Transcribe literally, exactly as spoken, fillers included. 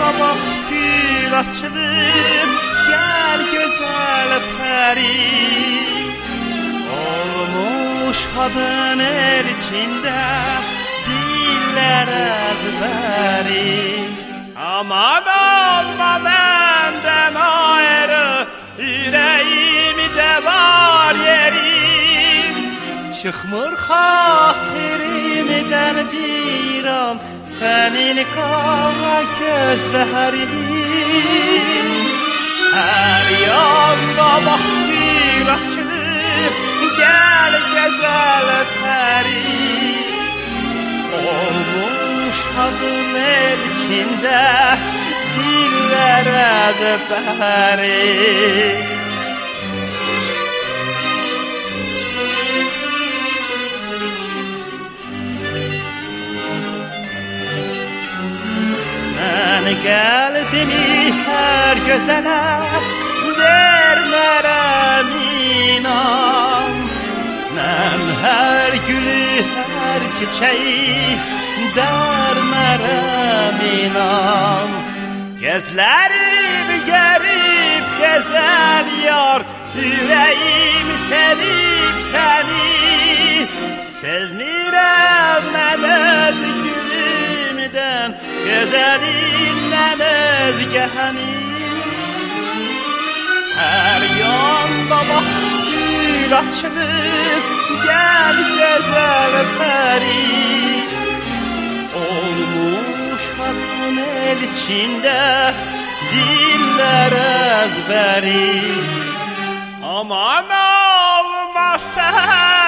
bak gül açılır, gel güzel peri. Olmuş kadın el içinde, diller ezberi. Aman olma benden ayrı, yüreğimde var yerim. Çıkmır xatirimden bir an senin qara gözlərin. Her yanda bax gül açılır, gel güzel peri. Olmuş kadın el içinde, diller ezberi. Mən qəlbimi hər gözələ vermərəm inan. Mən hər gülü, hər çiçeği dərmərəm inan. Gözlərim görüb gözəl yar, yüreğim sevib səni. Sevmirəm mən öz gülümdən, gözəlindən özgəni. Hər yanda bax gül açılır, gel gözəl peri. Olmuş kadın el içinde, diller ezberi. Aman olmasa